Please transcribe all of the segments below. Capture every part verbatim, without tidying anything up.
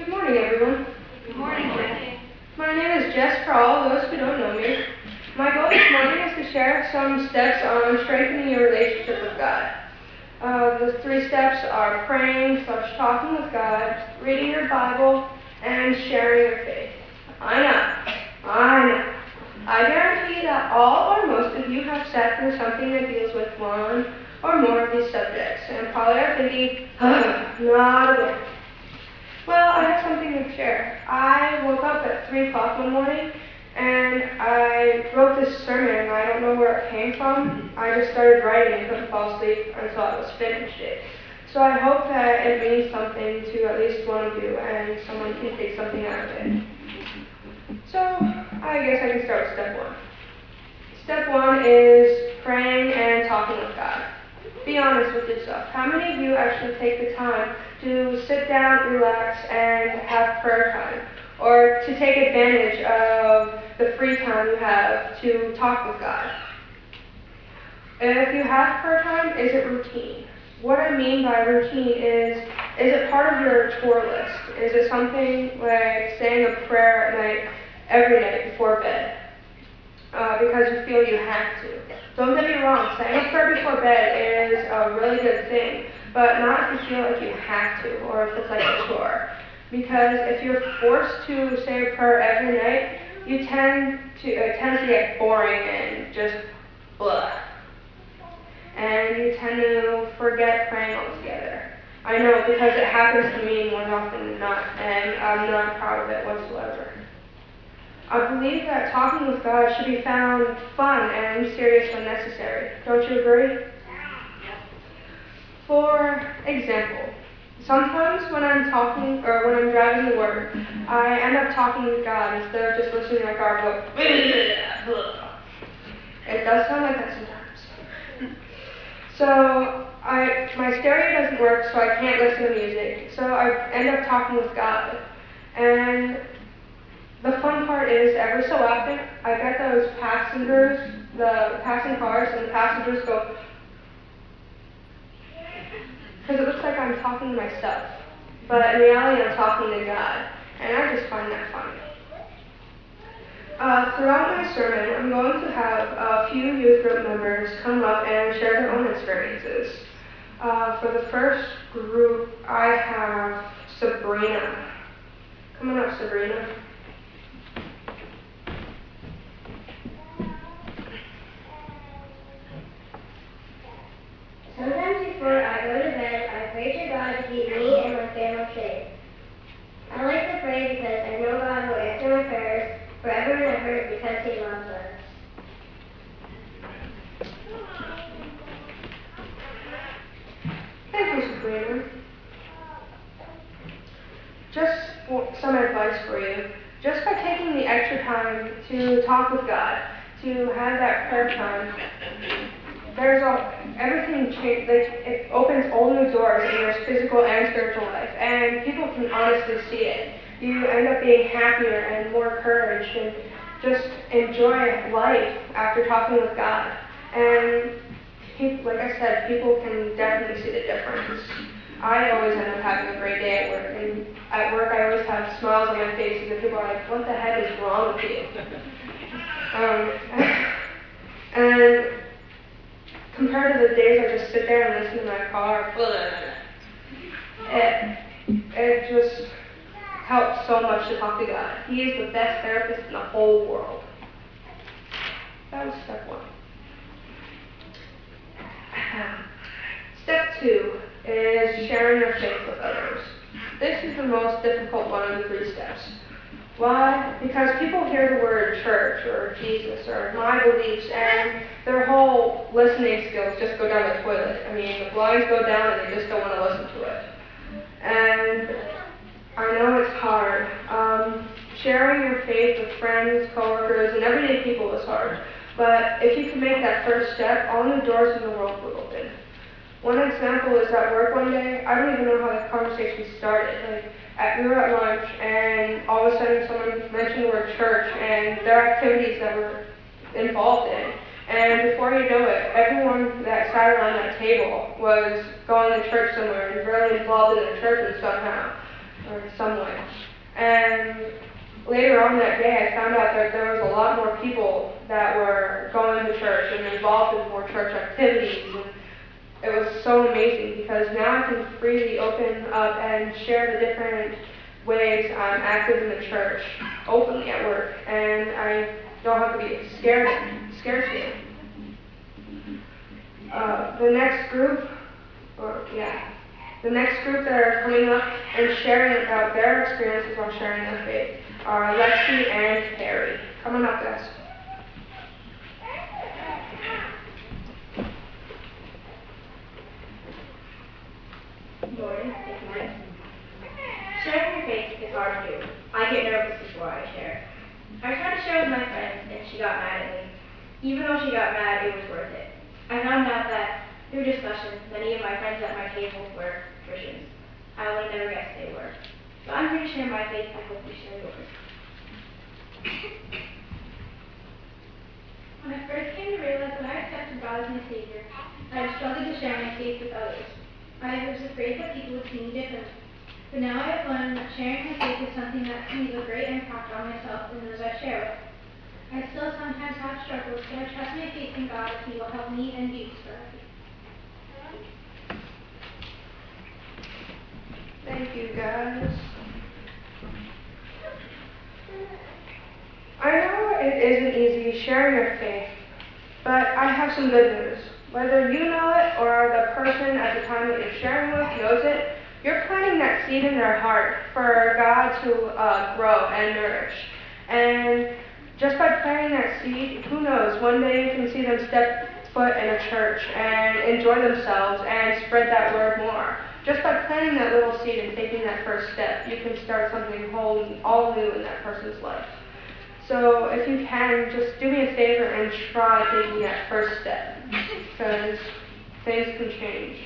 Good morning, everyone. Good morning, Jess. My name is Jess, for all those who don't know me. My goal this morning is to share some steps on strengthening your relationship with God. Uh, the three steps are praying slash talking with God, reading your Bible, and sharing your faith. I know, I know. I guarantee that all or most of you have sat through something that deals with one or more of these subjects, and probably are thinking, not again. Well, I have something to share. I woke up at three o'clock one morning, and I wrote this sermon. I don't know where it came from. I just started writing and couldn't fall asleep until I was finished it. So I hope that it means something to at least one of you, and someone can take something out of it. So I guess I can start with step one. Step one is praying and talking with God. Be honest with yourself. How many of you actually take the time to sit down, relax, and have prayer time? Or to take advantage of the free time you have to talk with God? And if you have prayer time, is it routine? What I mean by routine is, is it part of your chore list? Is it something like saying a prayer at night, every night before bed? Uh, because you feel you have to. Don't get me wrong, saying a prayer before bed is a really good thing, but not if you feel like you have to, or if it's like a chore. Because if you're forced to say a prayer every night, you tend to, it tends to get boring and just blah. And you tend to forget praying altogether. I know, because it happens to me more often than not, and I'm not proud of it whatsoever. I believe that talking with God should be found fun and serious when necessary. Don't you agree? For example, sometimes when I'm talking or when I'm driving to work, I end up talking with God instead of just listening to my car go. It does sound like that sometimes. So I my stereo doesn't work, so I can't listen to music. So I end up talking with God. And the fun part is, every so often, I get those passengers, the passing cars, and the passengers go, because it looks like I'm talking to myself, but in reality I'm talking to God, and I just find that funny. Uh, throughout my sermon, I'm going to have a few youth group members come up and share their own experiences. Uh, for the first group, I have Sabrina. Come on up, Sabrina. Sometimes before I go to bed, I pray to God to keep me and my family safe. I like to pray because I know God will answer my prayers forever and ever because He loves us. Thank you, Sabrina. Just some advice for you. Just by taking the extra time to talk with God, to have that prayer time, there's a, everything change, like, it opens all new doors in your physical and spiritual life, and people can honestly see it. You end up being happier and more encouraged and just enjoy life after talking with God. And people, like I said, people can definitely see the difference. I always end up having a great day at work, and at work I always have smiles on my face, and people are like, what the heck is wrong with you? um, and compared to the days I just sit there and listen to my car, it, it just helps so much to talk to God. He is the best therapist in the whole world. That was step one. Step two is sharing your faith with others. This is the most difficult one of the three steps. Why? Because people hear the word church or Jesus or my beliefs, and their whole listening skills just go down the toilet. I mean, the blinds go down and they just don't want to listen to it. And I know it's hard. Um, sharing your faith with friends, coworkers, and everyday people is hard. But if you can make that first step, all new doors in the world will open. One example is at work one day. I don't even know how this conversation started. Like, at, we were at lunch, and all of a sudden someone mentioned the word church and their activities that we're involved in. And before you know it, everyone that sat around that table was going to church somewhere and really involved in the church and somehow. or some way. And later on that day, I found out that there was a lot more people that were going to church and involved in more church activities. And it was so amazing because now I can freely open up and share the different ways I'm active in the church openly at work, and I don't have to be scared scared to. Uh, the next group, or yeah, the next group that are coming up and sharing about their experiences on sharing their faith are Lexi and Carrie. Come on up, guys. Good morning. Good morning. Sharing your faith is hard to do. I get nervous before I share. I tried to share with my friends, and she got mad at me. Even though she got mad, it was worth it. I found out that through discussions, many of my friends at my table were Christians. I would have never guessed they were. So I'm here to share my faith. I hope you share yours. When I first came to realize that I accepted God as my Savior, I struggled to share my faith with others. I was afraid that people would see me differently. But now I have learned that sharing my faith is something that can leave a great impact on myself and those I share with. I still sometimes have struggles, but I trust my faith in God that He will help me and you through. Thank you, guys. I know it isn't easy sharing your faith, but I have some good news. Whether you know it or the person at the time that you're sharing with knows it, you're planting that seed in their heart for God to uh, grow and nourish. And just by planting that seed, who knows, one day you can see them step foot in a church and enjoy themselves and spread that word more. Just by planting that little seed and taking that first step, you can start something whole, all new in that person's life. So if you can, just do me a favor and try taking that first step, because things can change.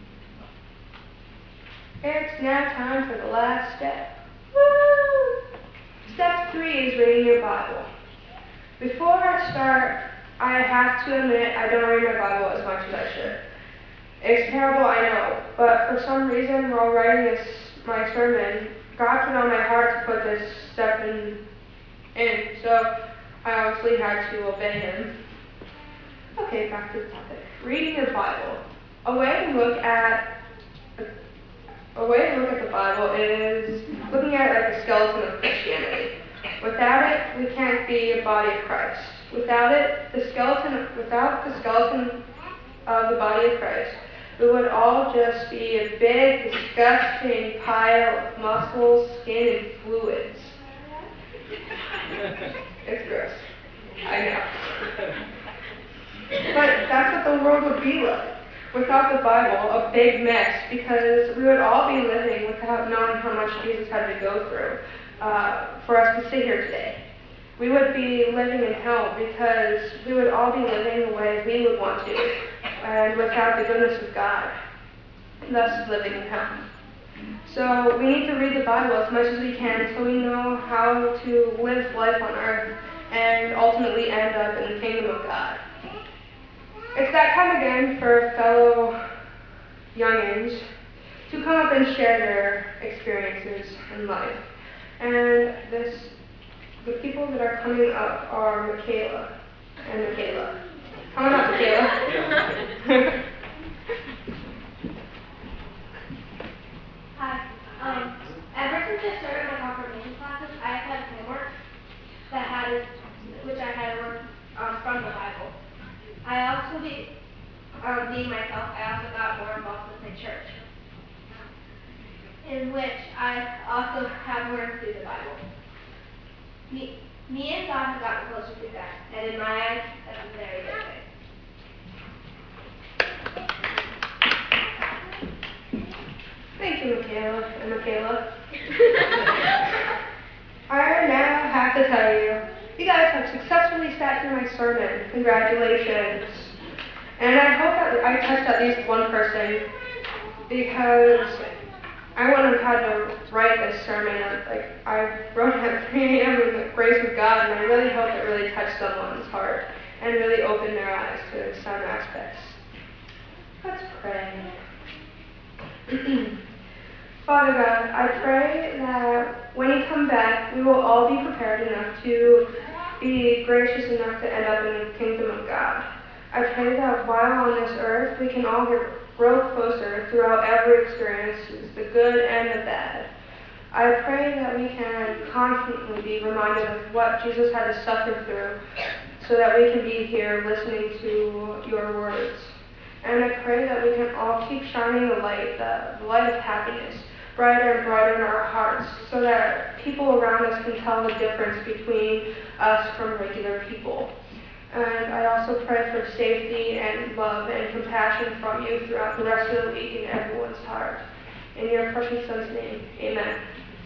It's now time for the last step. Woo! Step three is reading your Bible. Before I start, I have to admit I don't read my Bible as much as I should. It's terrible, I know, but for some reason, while writing this my sermon, God put on my heart to put this step in, in, so I obviously had to obey Him. Okay, back to the topic. Reading your Bible. A way to look at a way to look at the Bible is looking at it like a skeleton of Christianity. Without it, we can't be a body of Christ. Without it, the skeleton, without the skeleton of the body of Christ, we would all just be a big, disgusting pile of muscles, skin, and fluids. It's gross. I know. But that's what the world would be like without the Bible, a big mess, because we would all be living without knowing how much Jesus had to go through uh, for us to sit here today. We would be living in hell because we would all be living the way we would want to, and without the goodness of God, thus living in hell. So we need to read the Bible as much as we can so we know how to live life on earth and ultimately end up in the kingdom of God. It's that time again for fellow youngins to come up and share their experiences in life. And this, the people that are coming up are Michaela and Michaela. Come on up, Michaela. Hi. Um, ever since I started my confirmation classes, I've had homework that had, which I had worked um, from the Bible. I also, be, um, being myself, I also got more involved with the church, in which I also have learned through the Bible. Me, me and God have gotten closer through that, and in my eyes, that's a very good thing. Thank you, Michaela and Michaela. I now have to tell you, you guys have successfully sat through my sermon. Congratulations. And I hope that I touched at least one person, because I wouldn't have had to write this sermon. Like, I wrote it at three a.m. in the grace of God, and I really hope it really touched someone's heart and really opened their eyes to some aspects. Let's pray. Father God, I pray that when you come back, we will all be prepared enough to be gracious enough to end up in the kingdom of God. I pray that while on this earth, we can all grow closer throughout every experience, the good and the bad. I pray that we can constantly be reminded of what Jesus had to suffer through so that we can be here listening to your words. And I pray that we can all keep shining the light, the, the light of happiness, brighter and brighter in our hearts, so that people around us can tell the difference between us from regular people. And I also pray for safety and love and compassion from you throughout the rest of the week in everyone's heart. In your precious Son's name, amen.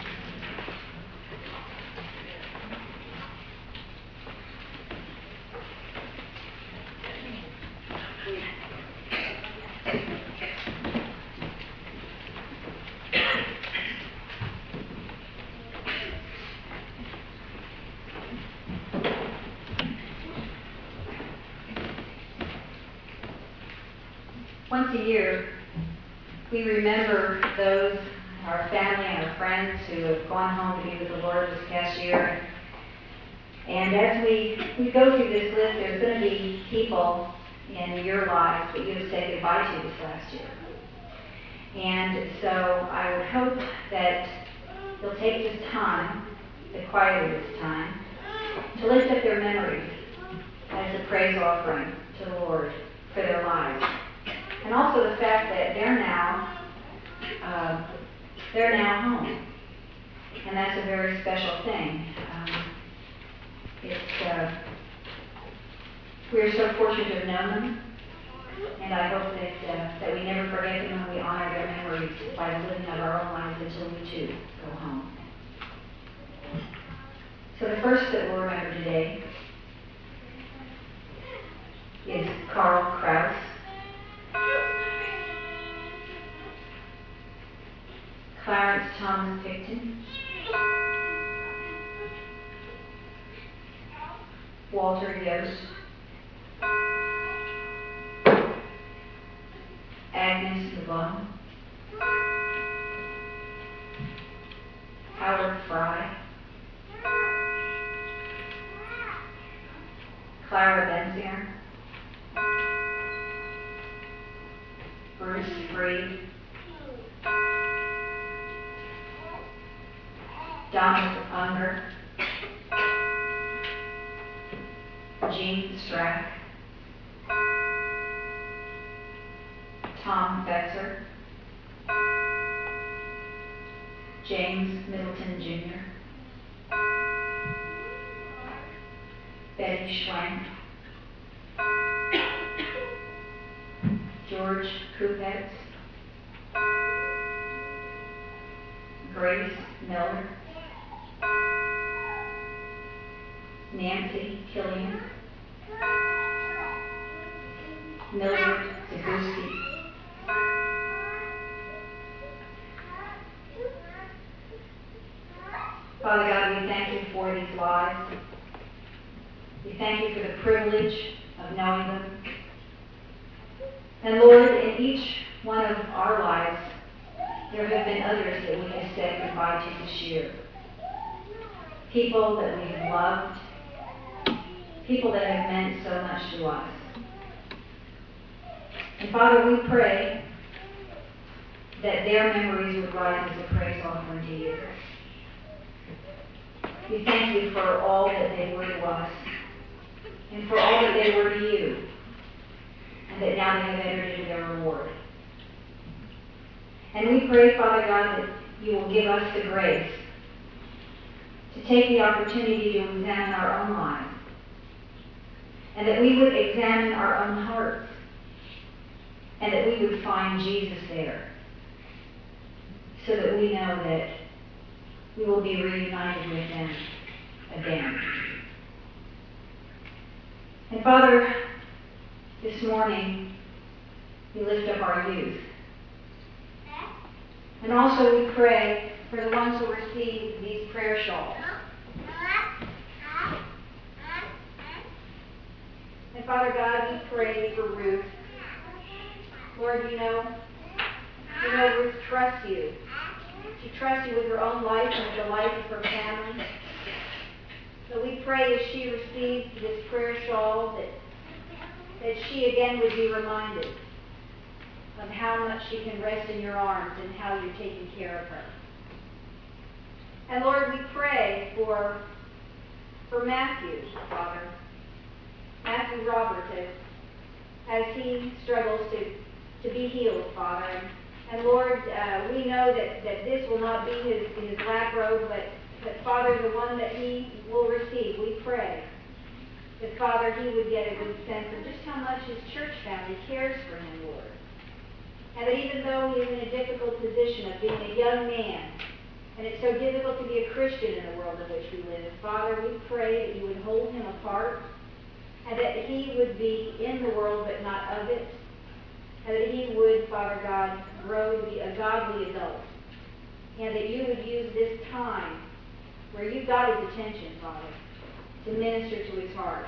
Once a year, we remember those, our family and our friends who have gone home to be with the Lord this past year. And as we, we go through this list, there's going to be people in your lives that you have said goodbye to this last year. And so I would hope that you'll take this time, the quiet of this time, to lift up their memories as a praise offering to the Lord for their lives. And also the fact that they're now, uh, they're now home. And that's a very special thing. Um, it's, uh, we're so fortunate to have known them. And I hope that, uh, that we never forget them and we honor their memories by living out our own lives until we too go home. So the first that we'll remember today is Carl Kraus. Clarence Thomas Picton, Walter Yost, Agnes Levon, Howard Fry, Clara Benzier, Bruce Freed, Donald Unger, Gene Strack, Tom Fetzer, James Middleton Junior, Betty Schwank, George Kupetz, Grace Miller, Nancy Killian, Mildred Zaguski, Father God, we thank you for these lives. We thank you for the privilege of knowing them. And Lord, in each one of our lives, there have been others that we have said goodbye to this year. People that we have loved, people that have meant so much to us. And Father, we pray that their memories would rise as a praise offering to you. We thank you for all that they were to us, and for all that they were to you, and that now they have entered into their reward. And we pray, Father God, that you will give us the grace to take the opportunity to examine our own lives, and that we would examine our own hearts, and that we would find Jesus there, so that we know that we will be reunited with them again. And Father, this morning we lift up our youth. And also we pray for the ones who receive these prayer shawls. And Father God, we pray for Ruth. Lord, you know, you know Ruth trusts you. She trusts you with her own life and with the life of her family. So we pray as she receives this prayer shawl that, that she again would be reminded of how much she can rest in your arms and how you're taking care of her. And Lord, we pray for, for Matthew, Father, Matthew Roberts, as, as he struggles to, to be healed, Father. And, and Lord, uh, we know that, that this will not be his, his lap robe, but, but Father, the one that he will receive, we pray that, Father, he would get a good sense of just how much his church family cares for him, Lord. And that even though he is in a difficult position of being a young man, and it's so difficult to be a Christian in the world in which we live, Father, we pray that you would hold him apart, and that he would be in the world but not of it, and that he would, Father God, grow to be a godly adult, and that you would use this time where you got his attention, Father, to minister to his heart.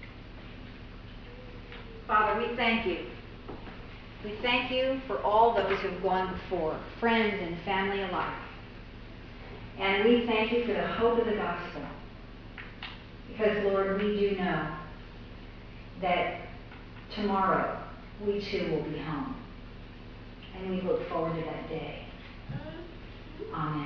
Father, we thank you. We thank you for all those who have gone before, friends and family alike. And we thank you for the hope of the gospel. Because, Lord, we do know that tomorrow we too will be home. And we look forward to that day. Amen.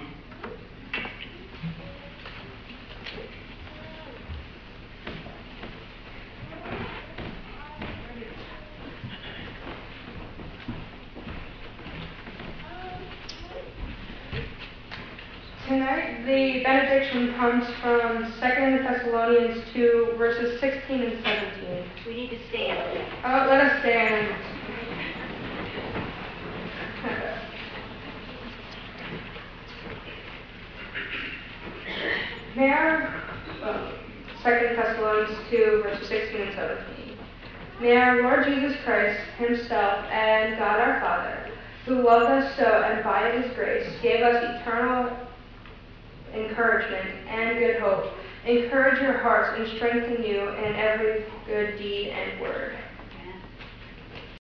Tonight, the benediction comes from Second Thessalonians two, verses sixteen and seventeen. We need to stand. Oh, let us stand. May our, uh, Second Thessalonians two, verses sixteen and seventeen. May our Lord Jesus Christ himself and God our Father, who loved us so and by his grace gave us eternal encouragement and good hope, encourage your hearts and strengthen you in every good deed and word.